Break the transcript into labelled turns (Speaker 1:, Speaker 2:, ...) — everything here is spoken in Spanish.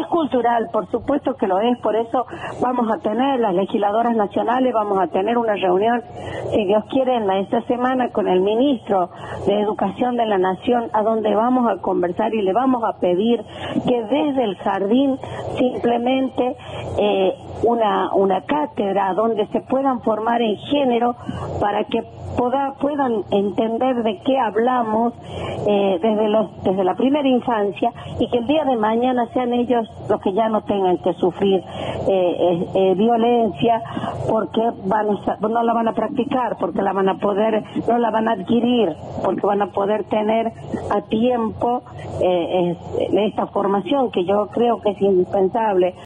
Speaker 1: Es cultural, por supuesto que lo es, por eso vamos a tener, las legisladoras nacionales, vamos a tener una reunión, si Dios quiere, esta semana con el ministro de Educación de la Nación, a donde vamos a conversar y le vamos a pedir que desde el jardín simplemente una cátedra donde se puedan formar en género para que puedan entender de qué hablamos desde la primera infancia, y que el día de mañana sean ellos los que ya no tengan que sufrir violencia, porque no la van a practicar, porque no la van a adquirir, porque van a poder tener a tiempo esta formación que yo creo que es indispensable.